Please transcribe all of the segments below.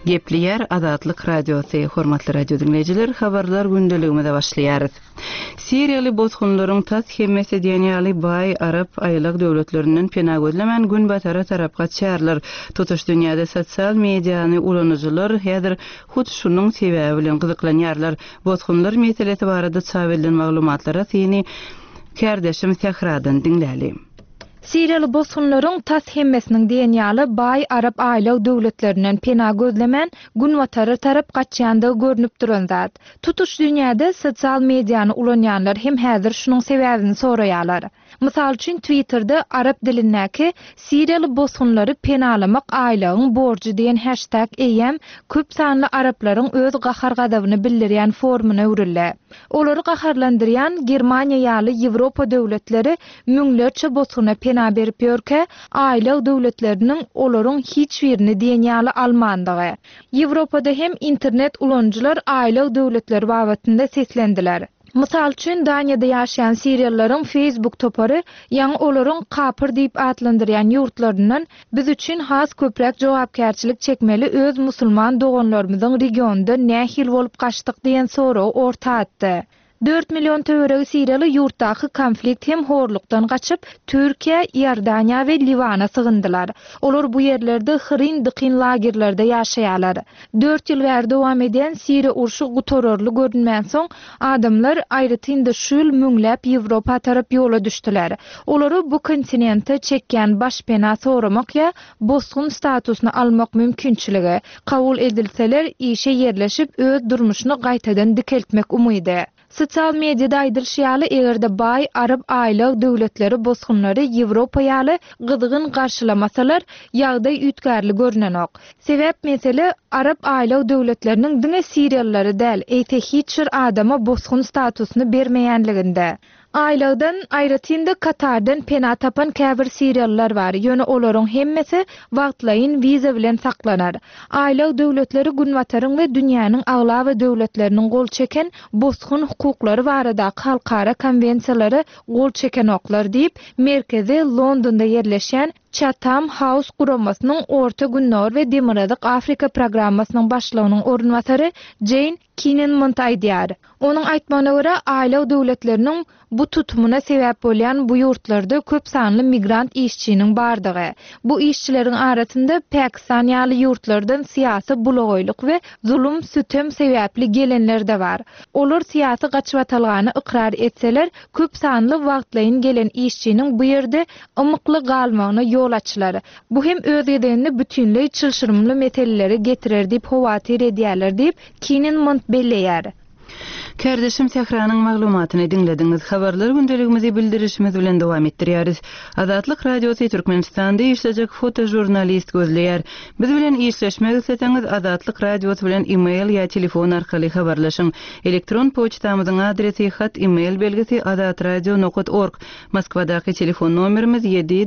Gepli Adatlyk Radiosu, hormatly radio dinleyijiler, habarlar gündeligimizde başlaýarys. Siriýaly bozgunlaryň tas hemmesi diýenýaly Baý Arab aýlyk döwletlerinden pena gözlemän gün batara tarapga çärler. Tutuş dünýäde sosial mediýany ulanyjylar häzir hut şunyň sebäbi bilen gyzyklanýarlar. Bozgunlar meselesi barada çabelden maglumatlara seni kärdeşim Sehradan dinläli. Siriýaly bozgunlaryň tas hemmesiniň diýenýaly Baý Arab aýlyk döwletlerinden pena gözlemän gün batary tarap gaçýandygy görünüp duran zat. Tutuş dünýäde sosial mediýany ulanýanlar hem häzir şunyň sebäbini soraýarlar. Mysal üçin Twitter'da Arab dilindäki Siriýaly bozgunlary penalamak aýlygyň borjy diýen hashtag eýem köp sanly arablaryň öz gahar gadabyny bildirýän forumuna öwrildi. Olary gaharlandyrýan Germaniýa ýaly Ýewropa döwletleri müňlerçe bozguna pena berip ýörke, aýlyk döwletleriniň olaryň hiç birini diýenýaly almandygy. Ýewropada hem internet ulanjylar aýlyk döwletleri babatynda seslendiler. Mysal üçin Daniýada ýaşaýan Siriýalylaryň Facebook topary ýa-ni olaryň kapyr diýip adlandyrýan ýurtlaryndan biz üçin has köprek jogapkärçilik çekmeli öz musulman doganlarymyzyň regionda nähil bolup gaçdyk diýen soraw orta atdy. 4 milyon töweregi Siriýaly ýurtdaky konflikt hem horlukdan gaçyp Türkiýe, Ýordaniýa we Liwana sygyndylar. Olar bu ýerlerde hyrin dyqyn lagerlerde ýaşaýarlar. 4 ýyl bäri dowam eden Siriýa urşy gutorarly görünmän soň adamlar aýratynda şul müňläp Ýewropa tarap ýola düşdiler. Olary bu kontinentde çekýän başpena soramak ýa bozgun statusyny almak mümkinçiligi kabul edilseler işe yerleşip öz durmuşyny gaýtadan dikeltmek umydy. Sosial mediada aýdylşýaly egerde Baý Arab aýlyk döwletleri bozgunlary Ýewropa ýaly gyzgyn garşylamasalar ýagdaý ütgärli görnenok. Sebäp mesele Arab aýlyk döwletleriniň diňe Siriýalylary däl, eýte hiç bir adama bozgun statusyny bermeýänliginde. Aýlagdan aýratynda Katardan pena tapan käbir Siriýalylar bar. Ýöne olaryň hemmesi wagtlaýyn wiza bilen saklanar. Aýlyk döwletleri gün bataryň we dünýäniň aglaby döwletleriniň gol çeken bozgun hukuklary barada halkara konwensiýalary gol çeken oklar diýip merkezi Londonda ýerleşen Chatham House guramasynyň Orta Günler we Demiradyk Afrika programmasynyň başlygynyň ornwatary Jane Kinnan aýdýar. Onuň aýtmagyna görä aýlyk döwletleriniň bu tutumuna sebäp bolýan bu ýurtlarda köp sanly migrant işçiniň bardygy. Bu işçileriň arasynda Pakistan ýaly ýurtlardan syýasy bulagoýluk we zulüm sütem sebäpli gelenler de bar. Olar syýasy gaçyp ikrar etseler, köp sanly wagtlaýyn gelen işçiniň bu ýerde ymykly galmagyna ýol açylar. Bu hem öz edenini bütünlüğü çılşırımlı meseleleri getirir diýip howatyr edýärler diýip Kinnan belleýär. Kärdeşim Sehranyň maglumatyny dinlediňiz. Habarlar gündeligimizi bildirişimiz bilen dowam etdirýäris. Adatlyk Radiosu Türkmenistanda işlejek fotojurnalist gözleýär. Biz bilen işleşmek isteseňiz Adatlyk Radiosu bilen e-mail ýa telefon arkaly habarlaşyň. Elektron poçtamyzyň adresi hat e-mail belgisi adatradio.org. Moskwadaky telefon nomerimiz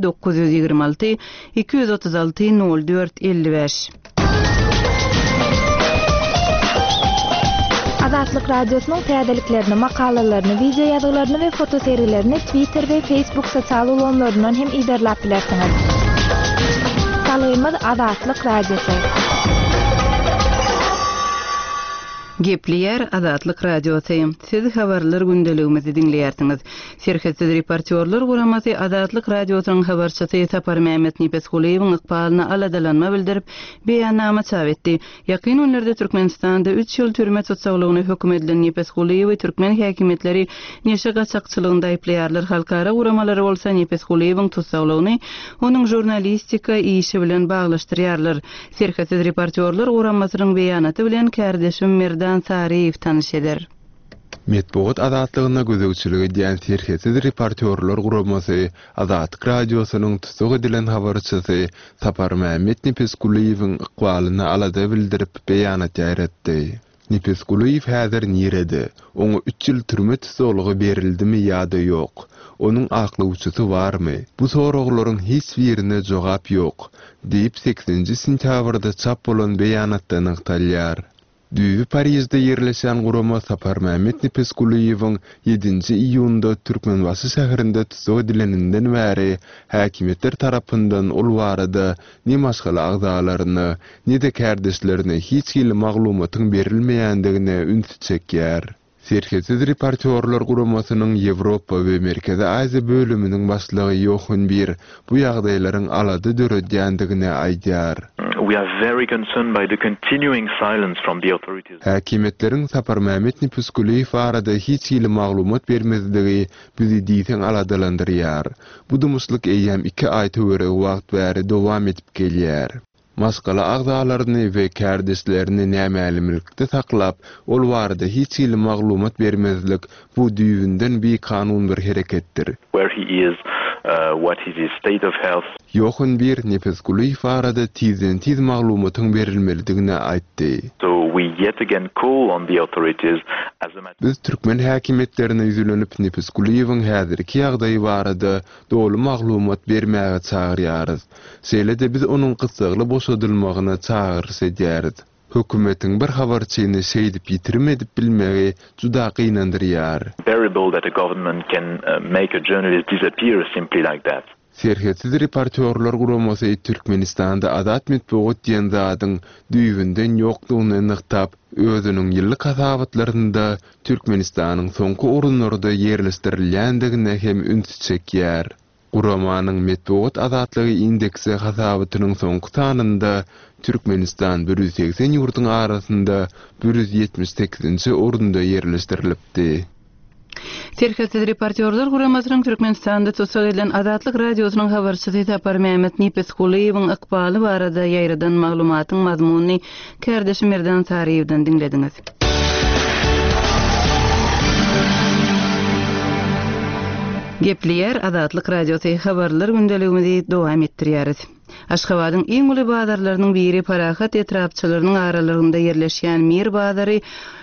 7-926 236 04 55. Adatlyk Radiosynyň täzeliklerini, makalalaryny, video ýazgylaryny we foto seriýlerini Twitter we Facebook sosial ulanlaryndan hem iderläp bilersiňiz. Salaýymyz Adatlyk Radiosu. Gepli Adatlyk Radiosu. Siz habarlar gündeligimizi dinleýärsiňiz. Serhesiz reportyorlar guramasy Adatlyk Radiosynyň habarçysy Sapar Mehmet Nipesguliýewiň ykbalyna aladalanma bildirip beýannama çap etdi. Ýakyn günlerde Türkmenistanda 3 ýyl türme tutsagylygyny hökm edilen Nipesguliýew we türkmen häkimetleri neşe gaçakçylygynda aýplaýarlar. Halkara guramalary bolsa Nipesguliýewiň tutsagylygyny onuň jurnalistika işi bilen baglaşdyrýarlar. Serhesiz reportyorlar guramasynyň beýanaty bilen kärdeşim Sariýew tanış eder. Medeniýet azatlygyna gözegçiligi diýen serhesiz reportyorlar guramasy Adatlyk Radiosynyň tutsag edilen habarçysy Sapar Mehmet Nipesguliýewiň ykbalyna alada bildirip beýanat ýaratdy. Nipesguliýew häzir nirede? Oňa 3 ýyl türme tutsagylygy berildimi ýa-da ýok? Onuň aklawçysy barmy? Bu soraglaryň hiç birine jogap ýok diýip 8-nji sentýabrda çap bolan beýanatda yktalýar. Düýbi Parisde yerleşen gurama Sapar Mehmet Nipeskuliýewiň 7-nji iýunda Türkmenbaşy şäherinde tutsak edileninden bäri häkimetler tarapyndan ol barada ni maşgala agdalaryny ni de kärdeşlerine hiç hili maglumatyň berilmeýändigine üns çekýär. Serketsiz reportyorlar guramasynyň Ýewropa we Merkezi Aziýa bölüminiň başlygy Jochen Bir bu ýagdaýlaryň alady döredýändigine aýdýar. We are very concerned by the continuing silence from the authorities. Häkimetleriň Sapar Mehmet Nipeskuliýew barada hiç hili maglumat bermezligi bizi diýsen aladalandyrýar. Bu dumuslyk eýýäm 2 aý töwereg wagt bäri dowam edip gelýär. Maskala agdalaryny we kärdeşlerini nämälimlikde saklap, ol barada hiç hili maglumat bermezlik bu düýünden bir kanun bir hereketdir. Where he is, what is his state of health. Jochen Bir Nipeskuliýew barada tiz maglumatyň berilmelidigine aýtdy. So we yet again call on the authorities as a matter. Biz Türkmen häkimetlerine ýüzlenip Nipeskuliýewiň häzirki ýagdaýy barada dogry maglumat bermäge çagyrýarys. Şeýle-de biz onuň gysgaly boşadylmagyna çagyrys edýäris. Hökümetiň bir habarçyny şeýdip ýitirmedip bilmegi juda gynandyrýar. Bearable that a government can make a journalist disappear simply like that. Serketsiz reportyorlar guramasy Türkmenistanda adat metbuat diýen zadyň düýünden ýokdugyny ynykdap, özüniň ýyllyk hasabatlarynda Türkmenistanyň soňky orunlarda ýerleşdirilýändigine hem üns çekýär. Guramanyň metbuat adatlygy indeksi hasabatynyň soňky sanynda Türkmenistan 180 ýurtyň arasynda 178-nji orunda ýerleşdirilipdi. Serketsiz reportyorlar guramasynyň Türkmenistanda tutsak edilen Adatlyk radiosynyň habarçysy Sapar Mehmet Nipeskuliýewiň ykbaly barada ýaýradan maglumatyň mazmuny kärdeşim Merdan Sariýewden dinlediňiz. Gepleýär Adatlyk radiosy habarlar gündeligimizi dowam etdirýäris. Aşgabatyň iň uly bazarlarynyň biri Parahat etrapçylarynyň aralarynda ýerleşýän Mir bazary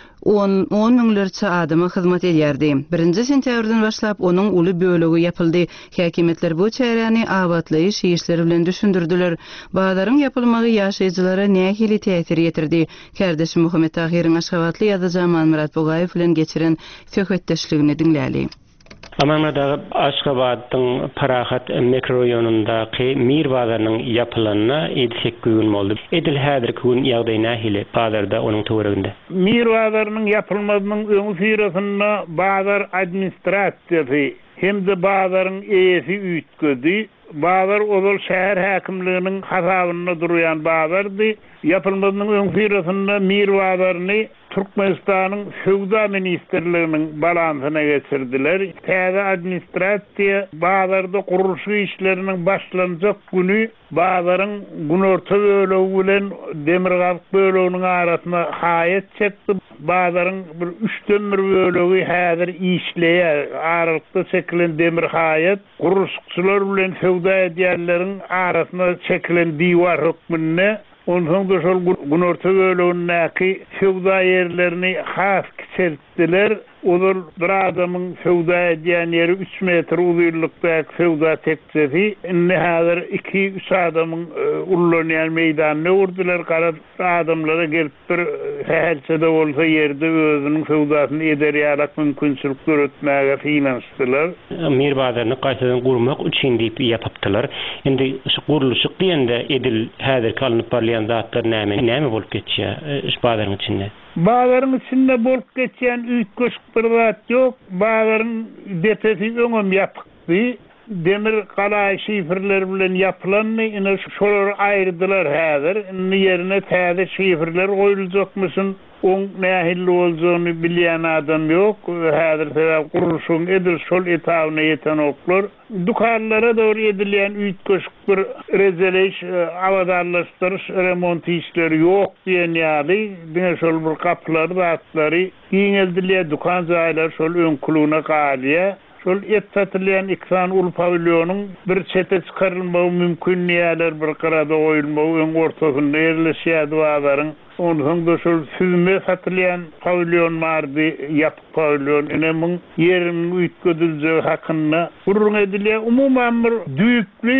10 miňlerçe adama hyzmat edýärdi. 1-nji sentýabrdan başlap onuň uly bölegi ýapyldy. Häkimetler bu çäräni abatlaýyş işleri bilen düşündirdiler. Bazaryň ýapylmagy ýaşaýjylara nähili täsir ýetirdi. Kärdeşim Muhammed Tahiriň Aşgabatly ýazyjy Murat Bogaýew bilen geçiren söhbetdeşligini dinläli. Amanada Aşgabatyň Parahat mikroraýonundaky Mir bazarynyň ýapylanyna edisek gün boldy. Edil häzirki gün ýagdaý nähili bazarda onuň töwereginde. Mir bazarynyň ýapylmagynyň öňü firasynda bazar administrasiýasy hem-de bazaryň eýesi üýtgedi. Bazar ozal şäher häkimliginiň hasabyna durýan bazardy. Ýapylmagynyň öňü firasynda Mir bazaryny Türkmenistanyň Sowda ministrliginiň balansyna geçirdiler. Täze administrasiýa bazarda guruluş işleriniň başlanjak güni bazaryň günorta bölegi bilen demirgaz böleginiň arasyna haýat çekdi. Bazaryň bir 3/4 bölegi häzir işleýär. Aralykda çekilen demir haýat guruluşçylar bilen Sowda edýärleriň arasyna çekilen diýwar hökmüne ondan da şol günorta bölegindäki Sowda ýerlerini has kiçeltdiler. Olar bir adamyň Sowda edýän ýeri 3 metr uzunlukdaky Sowda tekçesi. Indi häzir 2-3 adamyň ullanýan meýdanyny urdular. Garap adamlara gelip bir häçede bolsa ýerde özüniň Sowdasyny ederýärlik mümkinçilik göretmäge finansdylar. Mir bazaryny gaýtadan gurmak üçin diýip ýapypdylar. Indi şu guruluşy diýende edil häzir kalynyp barlayan zatlar näme bolup geçýär şu bazaryň içinde? Bazaryň içinde bolup geçýän üýtgeşik bir zat ýok. Bazaryň depesi öňüm ýapykdy. Demir galaý şifrler bilen ýapylanmy, ine şolar aýrdylar häzir. Ine ýerine täze şifrler goýuljakmyşyn. On nähili boljagyny bilýän adam ýok. Häzir sebäp guruluşyň edil şol etabyna ýeten oklar. Dukanlara dogry edilýän üýtgeşik bir rezeleş, awadarlaşdyryş, remont işleri ýok diýen ýaly. Diňe şol bir kaplar, zatlary giňeldilýär, dukan jaýlar şol öňkülüne galýar. Şol etsatilýän iksan ul pavilyonyň bir çete çykarylmagy mümkin ýerler bir garada goýulmagy öň ortasynda ýerleşýär bazaryň. Ondan da şol süzme satylýan pavilyon bardy, ýapyk pavilyon. Ine muň ýeriniň üýtgediljegi hakynda gurrun edilýär. Umumyň bir düýükli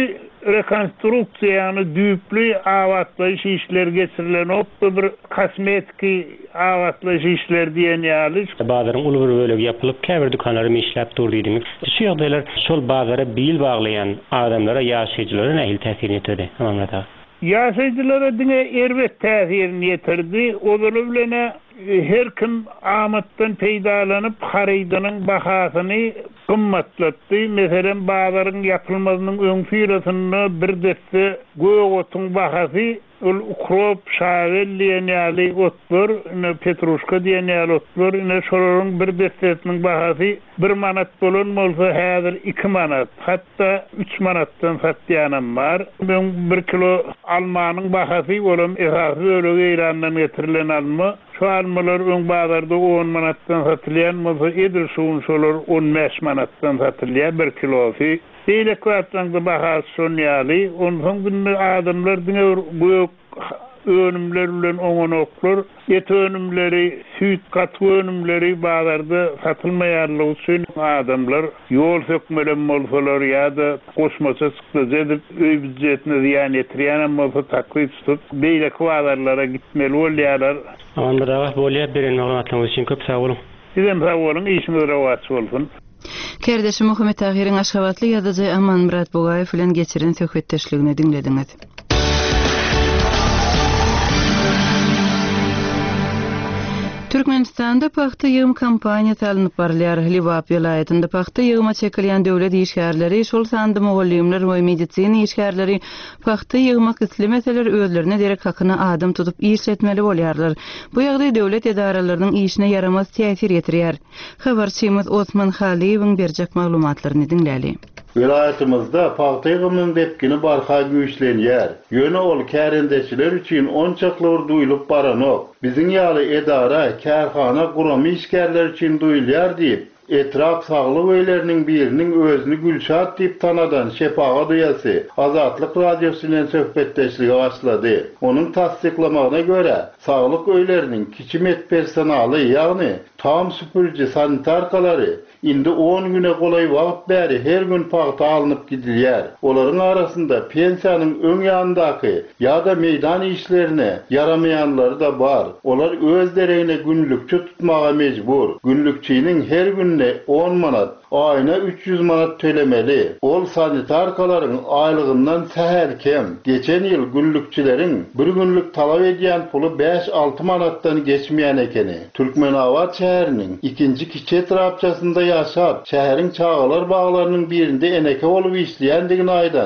rekonstruksiýany düýpli awatlaş işler geçirilen bir kosmetik awatlaş işler diýen ýaly. Bazaryň uly bir bölegi yapylyp käbir dukanlary işläp durdydymy. Şu ýagdaýlar şol bazara bil baglayan adamlara, ýaşaýjylara nähil täsir etdi? Hamamata. Ýaşaýjylara diňe erbet täsirini ýetirdi. Olar bilen her kim amatdan peýdalanyp harydynyň bahasyny gymmatlatdy. Meselen bazaryň ýapylmasynyň öň firasyny bir deste göwotun bahasy ol ukrop, şavel diýen ýaly otlar, petrushka diýen ýaly otlar, şolaryň bir destesiniň bahasy 1 manat bolan bolsa häzir 2 manat, hatda 3 manatdan satýanam bar. Ben 1 kilo almanyň bahasy bolan esasy öyle Irandan getirilen alma. Şu almalar öň bazarda 10 manatdan satylýan bolsa, edir şolar 15 manatdan satylýar 1 kilosy. Beýle kwatlaňda bahasy şonýaly, ondan günde adamlar diňe önümler bilen oňonoklar, et önümleri, süt kat önümleri bazarda satylmaýarlygy üçin adamlar ýol sökmelen bolsalar ýa-da goşmaça çykdy edip öý büdjetine ziýan etirýän bolsa taklit tutup beýle kwazarlara gitmeli bolýarlar. Aman rahat bolýar beren maglumatlaryň üçin köp sag bolun. Sizem sag bolun, işiniz rawat bolsun. Kerdeşi Muhammed Tahirin Aşgabatly ýazyjy Aman Murat Bogaýew bilen geçiren söhbetdeşligini dinlediňiz. Türkmenistanda paxta ýığım kampaniýasy alınıp barylýar. Liwap vilayetinde paxta ýığıma çekilýän döwlet işgärleri, şol sandy mugallymlar we medisina işgärleri paxta ýığmak islemeseler özlerine derek hakyny adam tutup işletmeli bolýarlar. Bu ýagdaý döwlet edaralarynyň işine yaramaz täsir ýetirýär. Habarçymyz Osman Haliýewiň berjek maglumatlaryny dinläli. Vilayetimizde paxta ýığımynyň depkini barha güýçlenýär. Ýöne ol kärendeçiler üçin onçaklar duýulyp baranok. Biziň ýaly edara, kärhana, guramy işgärler üçin duýulýar diýip, etraf saglyk öýleriniň biriniň özüni Gülşat diýip tanadan Şepaga duýasy Azatlyk radiosu bilen söhbetdeşligi başlady. Onuň tasdiklamagyna görä, saglyk öýleriniň kiçi medpersonali, ýagny tam süpürji sanitarkalary indi 10 güne golay wagt bäri her gün paxta alınıp gidilýär. Olaryň arasynda pensiýanyň öň ýandaky ýa-da meýdan işlerine yaramayanlary da bar. Olar öz deregine günlükçi tutmaga mejbur. Günlükçiniň her günne 10 manat, aýyna 300 manat tölemeli. Ol sanitarkalaryň aýlygyndan säher kem. Geçen ýyl günlükçileriň bir günlük talap edýän puly 5-6 manatdan geçmeýän ekeni. Türkmenawat şäheriniň ikinji kiçi etrapçasynda ýaşap, şäheriň çağalar baglarynyň birinde eneke bolup işleýändigini aýdan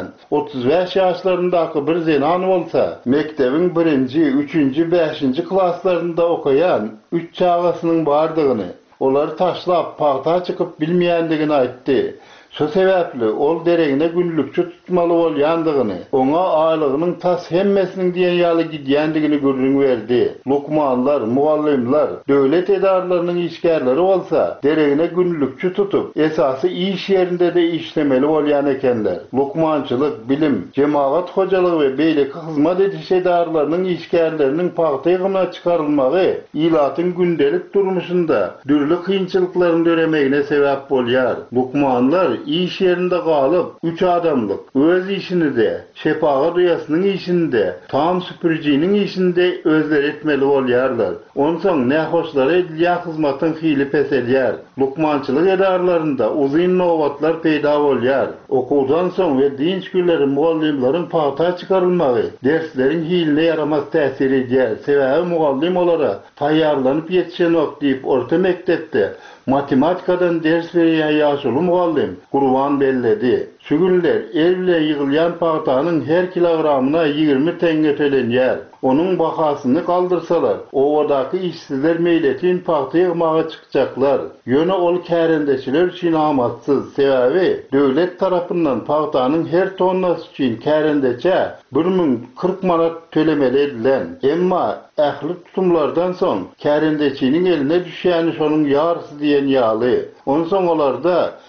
35 ýaşlaryndaky bir zenan bolsa, mektebiň 1-nji, 3-nji, 5-nji klaslarynda okaýan 3 çağasynyň bardygyny, olary taşlap paxta çykyp bilmeýändigini aýtdy. Şu sebäpli ol deregine günlükçi tutmaly bolýandygyny, oňa aýlygynyň tas hemmesiniň diýen ýaly gidýändigini görüň berdi. Lukmanlar, mugallymlar, döwlet edaralarynyň işgärleri bolsa, deregine günlükçi tutup, esasy iş ýerinde de işlemeli bolýan ekenler. Lukmançylyk, bilim, jemaat hojalygy we beýleki hyzmat ediş edaralarynyň işgärleriniň paxta ýygyna çykarylmagy ilatyň gündelik durmuşynda dürli kynçylyklaryny döremegine sebäp bolýar. Lukmanlar iş yerinde galyp 3 adamlyk öz işini de, Şepaga duýasynyň işini de, tam süpürjiniň işini de özler etmeli bolýarlar. Onsoň nähoşlara edilýän hyzmatyň hili peselýär. Lukmançylyk edarlarynda uzun nowatlar peýda bolýar. Okuwdan soň we dinç günleri mugallymlaryň paxta çykarylmagy dersleriň hiline yaramaz täsir edýär. Sebäbi mugallym olara taýýarlanyp ýetişenok diýip orta mektepde matematikadan ders berýän ýaşuly mugallym Gurban belledi. Şu günler el bilen ýygylýan paxtanyň her kilogramyna 20 tenge tölenýär. Onuň bahasyny kaldyrsalar, owadaky işsizler meýletin paxta ýygmaga çykjaklar. Ýöne ol kärendeçiler üçin amatsyz. Sebäbi döwlet tarapyndan paxtanyň her tonnasy üçin kärendeçe 1040 manat tölemeli edilen. Emma ähli tutumlardan soň kärendeçiniň eline düşýäni şonuň ýarysy diýen ýaly. Onsoň olarda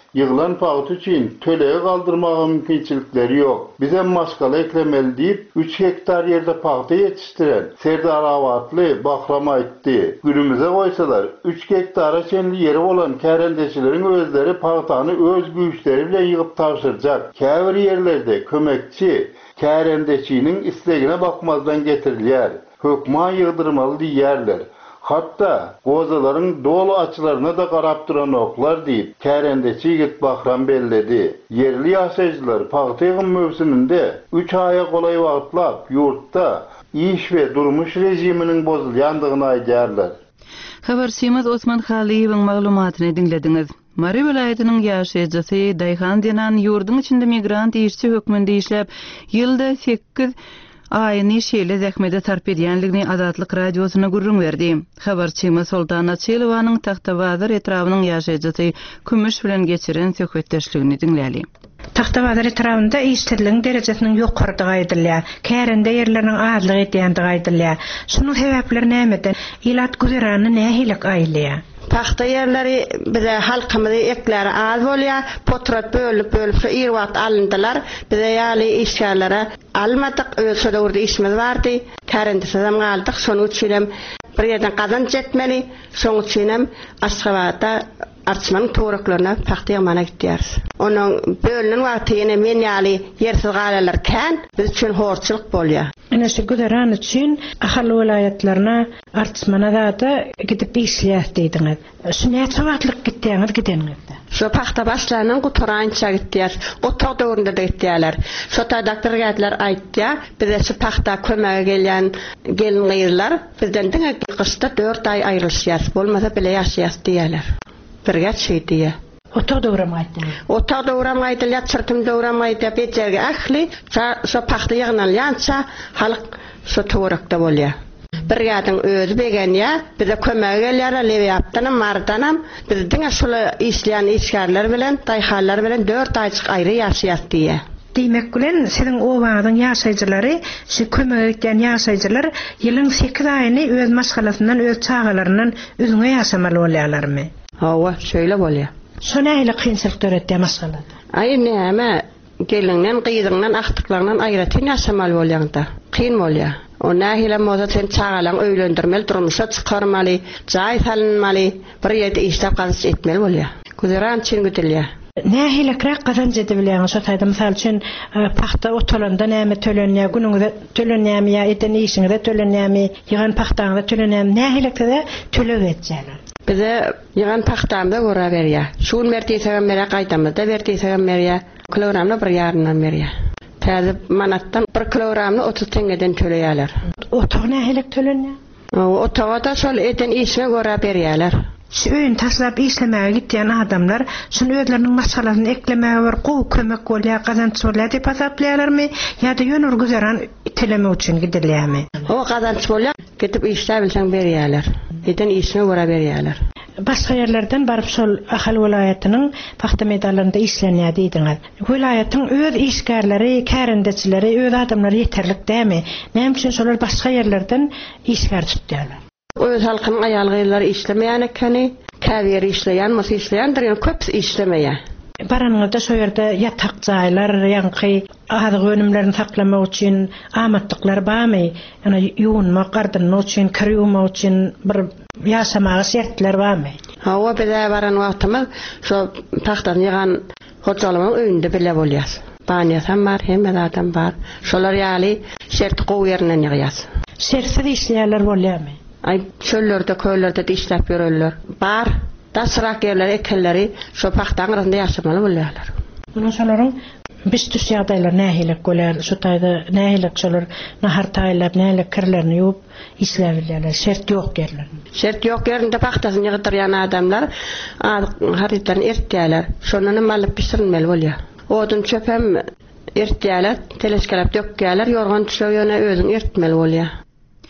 yığılan paýty üçin tölege galdyrmagy mümkinçilikleri ýok. Bize maşgala eklemeli diýip 3 hektar ýerde paýty ýetişdiren Serdar Awatly Bahram aýtdy. Günümize goýsalar 3 hektara çenli ýeri bolan kärendeçileriň özleri paýtany öz güýçleri bilen ýygyp tapşyrjak. Käbir ýerlerde kömekçi kärendeçiniň islegine bakmazdan getirilýär. Hökman ýygdyrmaly diýerler. Hatta gozalaryň dolu açylaryna da garap duran oklar diýip kärendeçi ýigit Bahram belledi. Yerli ýaşaýjylar paýty ýygym mövsüminde 3 aýa golay wagtlap ýurtda iş we durmuş rejiminiň bozulýandygyny aýdýarlar. Habarçymyz Osman Haliýewiň maglumatyny dinlediňiz. Mari vilayetinin ýaşaýjysy Daýhan denen ýurdun içinde migrant işçi hökmünde işläp ýylda 8 aýyny şeýle zähmede sarp edýänligini Azatlyk radiosyna gurrun berdi. Habarçymyz Sultan Açylowanyň Taxtabazar etrawynyň ýaşaýjysy Kümüş bilen geçiren söhbetdeşligini dinläli. Taxtabazar etrafında işçiliğin derejesiniň ýokardygy aýdylýar. Kärende ýerleriniň azlygy etýändigi aýdylýar. Şunun sebäpleri nämede? Ilat güzerany nähilik aýlýar. Paxta yerleri bize halkımızı ekleri az bolýar, potrat bölüp şu irwat alındylar. Bize ýaly işgärlere almadyk, ölse de urda işimiz bardy. Kärendisi hem galdyk, şonu üçin bir ýerden kazanç etmeli, şonu üçin Aşgabatda artmanyň toraklaryna paxta ýamana gitýär. Onuň bölünen wagtyny men ýaly ýersiz galalar kän, biz üçin horçylyk bolýar. Ana şu güzeran üçin ahal vilayetlerine artmana da gidip işleýär diýdiňiz. Şu näçe wagtlyk gitdiňiz gideningizde? Şu paxta başlarynyň guturança gitdiýär. Otak döwründe de gitdiýärler. Şu doktor geldiler aýtdy, bize şu paxta kömäge gelýän gelinler bizden diňe gysta 4 ay aýrylýar. Bolmasa bile ýaşaýas diýerler. Birge çeýdiýär. Otak döwrüm aýtdy. Otak döwrüm aýdylýar, çyrtym döwrüm aýdy, bejerge ähli, şu paxta ýygnalýança halk şu torakda bolýar. Bir ýadyň özü begenýär, bize kömäge gelýär, lewe ýapdanam, mardanam, bizdiň şol işleýän işgärler bilen, daýhallar bilen 4 aýçyk aýry ýaşaýas diýär. Demek bilen senin o wagtyň ýaşaýjylary, şu kömek etýän ýaşaýjylar ýylyň 8 aýyny öz maşgalasyndan, öz çağalaryndan özüňe ýaşamaly bolýarlarmy? Hawa, şöyle bolýar. Şu nähili kynçylyk töretdi maşgalada? Ay näme, gelinden, gyzyňdan, aktyklaryňdan aýratyn ýaşamaly bolýanda. Kyn bolýar. O nähili moda sen çağalaň öýlendirmeli, durmuşa çykarmaly, jaý salynmaly, bir ýerde işlep gazanç etmeli bolýar. Güzeran çyn güdülýär. Nähili krak gazanç edebilýän şu taýda mysal üçin paxta otalanda näme tölenýär, günüňde tölenýärmi ýa eden işiňde tölenýärmi, ýygan paxtaňda tölenýärmi, nähilikde tölek etjäler. Bize ýygan paxtamda gora berýär. Şuň mertesegem mere gaýtamda bertesegem merýär. Kilogramna 1 ýarymdan berýär. Täze manatdan 1 kilogramny 30 tengeden töleýärler. Otak nähilik tölenýär? Otağa da şol eden işine gora berýärler. Şu öýün taşlap işlemäge gitýän adamlar şunu özleriniň maşgalasyny eklemäge bir gowy kömek bolýar, gazanç bolýar diýip hasaplaýarlarmy ýa-da ýönür güzeran iteleme üçin gidilýärmi? O gazanç bolýar, gidip işläp bilseň berýärler. Eden işine gora berýärler. Başga ýerlerden barıp şol ahal vilayatynyň paxta meýdanlarynda işlenýär diýdiňiz. Vilayatyň öz işgärleri, kärendeçileri, öz adamlary ýeterlik dämi? Näme üçin şolar başga ýerlerden işgär tutýarlar? Öz halkynyň aýalgylary işlemeýän ekeni, käbir işleýän, mys işleýändir, ýa köp işlemeýär. Baranňyzda şo ýerde ýatak jaýlar, ýa-ni azyk önümlerini saklamak üçin amatdyklar barmy? Ýa-ni ýuwunmak, gardynymak üçin, kir ýuwmak üçin bir ýaşamagy şertler barmy? Hawa bize baran wagtymyz şo paxtany ýygan hojalygyň öýünde bile bolýar. Banýasam bar, hemme adam bar. Şolar ýaly şert gowy ýerinden ýygýas. Şertsiz işleýärler bolýarmy? Ay çöllerde, köýlerde de işläp ýöreller. Bar, daşrak ýerler ekenleri şo paxtaň arasynda ýaşamaly bolýarlar. Muny şolaryň büstüs ýagdaýlar nähilik bolýar, şu taýda nähilik şolar nahar taýlap, nähilik kirlerini ýuwup işläbilýärler. Şert ýok ýerler. Şert ýok ýerinde paxtasyny ýygdyrýan adamlar harytlaryny ertýärler. Şondan malyp pişirilmeli bolýar. Odun çöpem ertýärler, teleskilap dökýärler, ýorgan düşüp ýöne özüň ertmeli bolýar.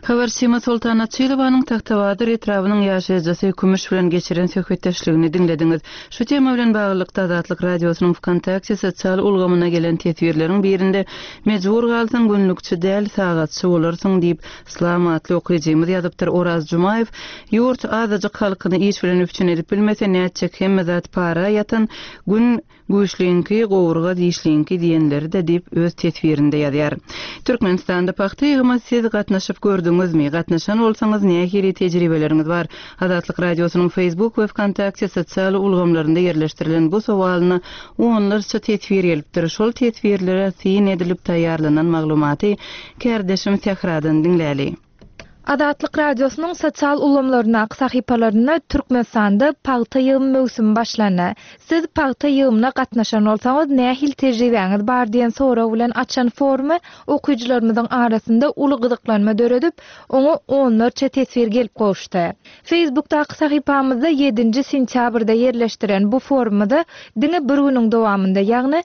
Habarçyma Sultan Atçylowanyň Taxtawadyr etrawynyň ýaşajysy kümüş bilen geçiren söhbetdeşligini dinlediňiz. Şu tema bilen baglanykda Azatlyk radiosynyň Wkontakte sosial ulgamyna gelen tetwirleriň birinde mejbur galsaň günlükçi däl sagatçy bolarsyň diýip islamatly okuyjymyz ýazypdyr. Oraz Jumayew ýurt azadyk halkyny iş bilen üpçün edip bilmese näçek hemme zat para ýatan gün güýçliňki gowurga diýişliňki diýenleri de diýip öz tetwirinde ýazýar. Türkmenistanda paxta ýygyma siz gatnaşyp gördüňizmi? Gatnaşan bolsaňyz nähili tejribeleriňiz bar? Azatlyk radiosynyň Facebook we Wkontakte sosial ulgamlarynda ýerleşdirilen bu sowalyny onlarça tetwir gelipdir. Şol tetwirlere syn edilip taýýarlanan maglumaty kärdeşim Tehradan dinläli. Azatlyk radiosynyň sosial ulamlaryna sahypalaryna Türkmenistanda paxta ýygymy möwsümi başlandy. Siz paxta ýygymyna gatnaşan bolsaňyz nähili tejribeňiz bar diýen soraw bilen açan forumy okuyjylarymyzyň arasynda uly gyzyklanma döredip, oňa onlarça tetwir gelip goşdy. Facebookdaky sahypamyzda 7 sentýabrda ýerleşdiren bu forumda diňe bir güniň dowamında, ýagny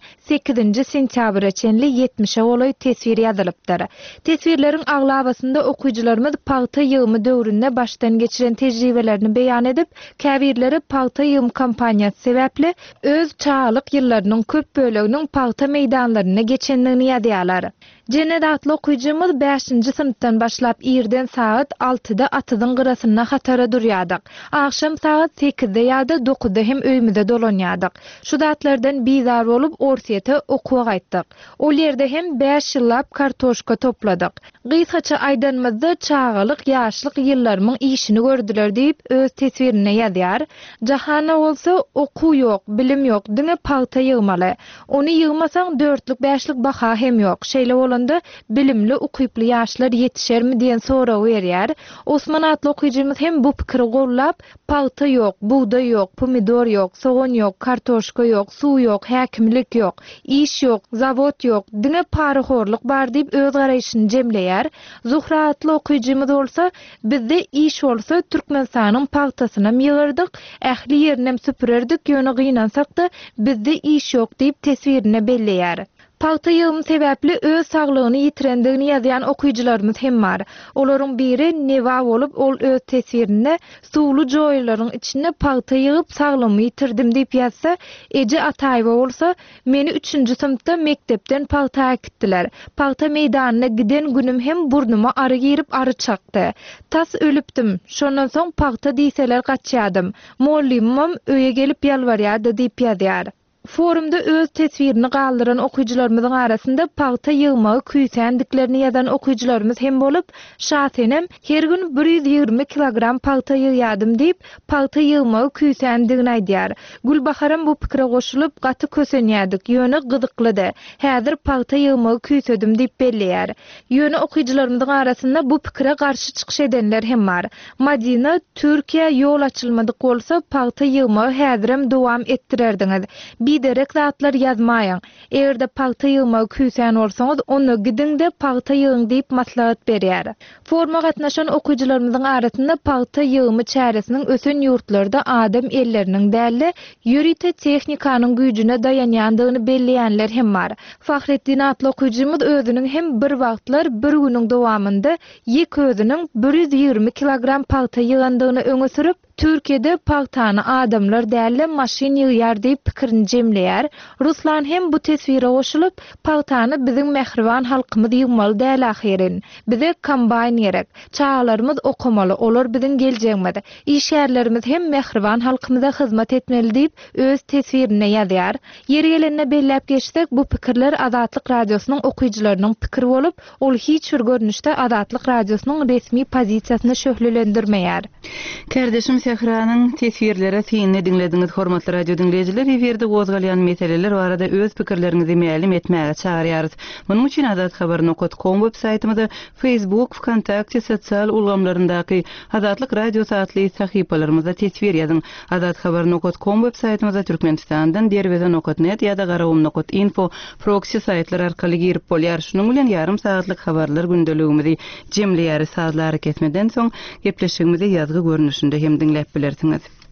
8 sentýabra çenli 70 goly tetwir ýazylypdyr. Tetwirleriň aglabasynda okuyjylarymyz paxta ýygymy döwründe başdan geçiren tejribelerini beýan edip, käbirleri paxta ýygym kampaniýasy sebäpli öz çağlyk ýyllarynyň köp böleginiň paxta meýdanlaryna geçendigini ýazýarlar. Cennet atly okuyjymyz 5-nji synpdan başlap irden saat 6-da atydyň gyrasyna hatara durýardyk. Akşam saat 8-de ýa-da 9-da hem öýümizde dolanýardyk. Şu datlardan bizar bolup orsiýete okuwa gaýtdyk. Ol ýerde hem 5 ýyllap kartoşka topladyk. Gysgaça aýdanmazda çağlyk ýaşlyk ýyllarymyň işini gördüler diýip öz teswirine ýazýar. Jahana bolsa okuw ýok, bilim ýok, diňe paxta ýygmaly. Ony ýygmasaň 4lik 5lik baha hem ýok. Şeýle bolanda bilimli ukyply ýaşlar ýetişermi diýen soraw berýär. Osman atly okuyjymyz hem bu pikiri gollap, paxta ýok, buğday ýok, pomidor ýok, soğan ýok, kartoşka ýok, suw ýok, häkimlik ýok, iş ýok, zawod ýok, diňe paraxorluk bar diýip öz garaýşyny jemleýär. Zuhra atly okuyjymyz bolsa, bizde iş bolsa Türkmenistanyň paxtasyna ýygyrdyk, ähli ýerinem süpürerdik, ýöne gynansak-da bizde iş ýok diýip teswirine belleýär. Paxta ýygymy sebäpli öz saglygyny ýitirendigini ýazýan okuyjylarymyz hem bar. Olaryň biri Neva bolup, ol öz teswirinde suwly joýlaryň içine paxta ýygyp saglygymy ýitirdim diýip ýazsa, Eje Ataýewa bolsa, meni 3-nji synpda mektepden paxta äkitdiler. Paxta meýdanyna giden günüm hem burnuma ary girip ary çakdy. Tas ölüpdim. Şondan soň paxta diýseler gaçýadym. Mollimim öýe gelip ýalbarýardy diýip ýazýar. Forumda öz teswirini galdyran okuyjylarymyzyň arasynda paxta ýygmagy küýsendiklerini ýazan okuyjylarymyz hem bolup, şahsenem her gün 120 kilogram paxta ýygýadym diýip, paxta ýygmagy küýsendigini aýdýar. Gülbaharam bu pikire goşulyp gaty kösenýärdik, ýöne gyzyklydy. Häzir paxta ýygmagy küýsedim diýip belleýär. Ýöne okuyjylarymyzyň arasynda bu pikire garşy çykyş edenler hem bar. Madina, Türkiýe ýol açylmadyk bolsa, paxta ýygmagy häzirem dowam etdirerdiňiz. Derek zatlar ýazmaýaň. Egerde paxta ýygmagy küýsen bolsaňyz, onu gidinde paxta ýygyň diýip maslahat berýär. Forma gatnaşan okuyjylarymyzyň arasynda paxta ýygymy çäresiniň ösen ýurtlarda adam elleriniň däli ýörite tehnikanyň güýjüne dayanýandygyny belleýänler hem bar. Fahretdin atly okuyjymyz özüniň hem bir wagtlar bir günüň dowamında ýek özüniň 120 kilogram paxta ýygandygyny öňe sürüp, Türkiýede paxtany adamlar däli maşin ýygýar diýip pikirini jemleýär. Ruslan hem bu teswire goşulyp, paxtany biziň mehriban halkymyz ýygmaly däl ahyrin. Bize kombayn gerek. Çağlarymyz okumaly, olar biziň geljeğimiz. İşgärlerimiz hem mehriban halkymyza hyzmat etmeli diýip öz teswirine ýazýar. Ýeri gelende belläp geçsek, bu pikirler Azatlyk radiosynyň okuyjylarynyň pikiri bolup, ol hiç bir görnüşde Azatlyk radiosynyň resmi pozisiýasyny şöhlendirmeýär. Kärdeşim Sehranyň teswirlere syny dinlediňiz hormatly radio dinleýijiler. Eferde gozgalýan meseleler barada öz pikirleriňizi mälim etmäge çağırýarys. Munuň üçin azathabar.com websaytymyzda, Facebook, Wkontakte sosial ulgamlaryndaky Azatlyk radio satly sahypalarymyzda teswir ýazyň. Azathabar.com websaytymyzda Türkmenistandan derweden.net ýa-da garawum.info proxy saytlar arkaly girip bolýar. Şunuň bilen ýarym saatlyk habarlar gündeligimizi jemleýär. Saatlar ketmeden soň gepleşigimizi ýazgy görnüşinde hem dinläp bilersiňiz.